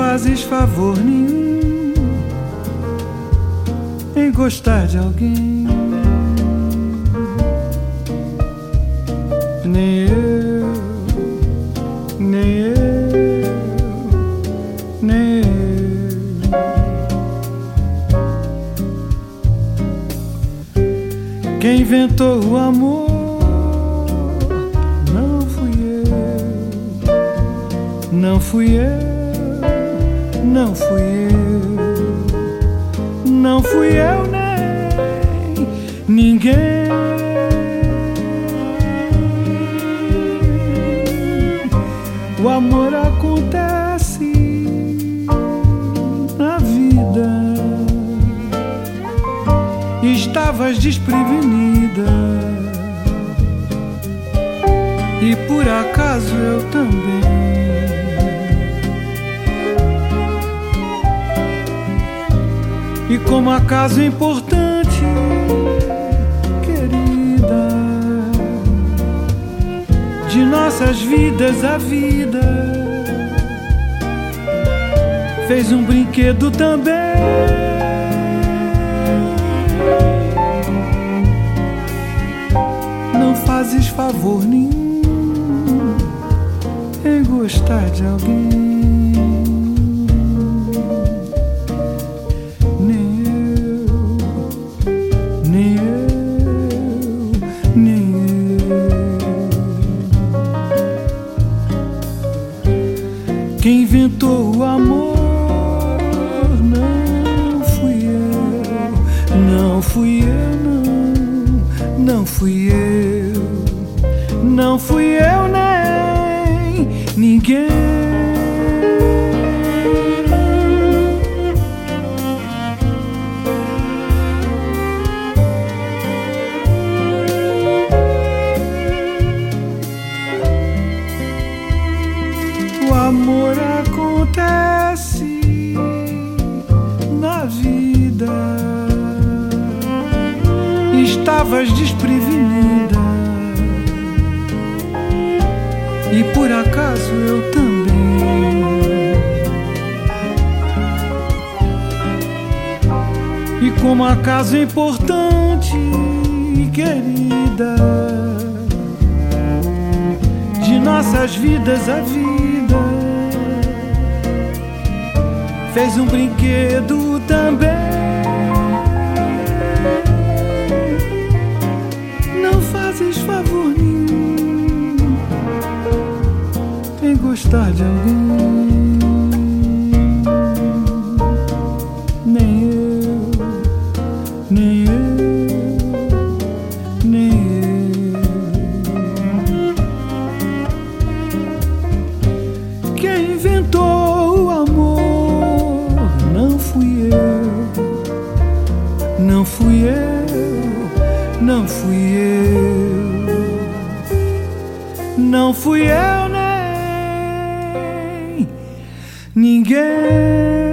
fazes favor nenhum em gostar de alguém. Nem eu, nem eu, nem eu. Quem inventou o amor não fui eu, não fui eu, não fui eu, não fui eu nem ninguém. O amor acontece na vida. Estavas desprevenida e por acaso eu também. E como acaso importante, querida, de nossas vidas a vida fez um brinquedo também. Não fazes favor nenhum em gostar de alguém. Nem eu, nem eu, nem eu. Quem inventou o amor não fui eu, não fui eu, não fui eu, não fui eu nem ninguém. O amor acontece na vida. Estavas desprevenida e por acaso eu também. E como acaso importante, querida, de nossas vidas a vida fez um brinquedo também. Não fazes favor nenhum em gostar de alguém. Nem eu, nem eu, nem eu. Quem inventou o amor não fui eu, não fui eu, não fui eu, não fui eu nem ninguém.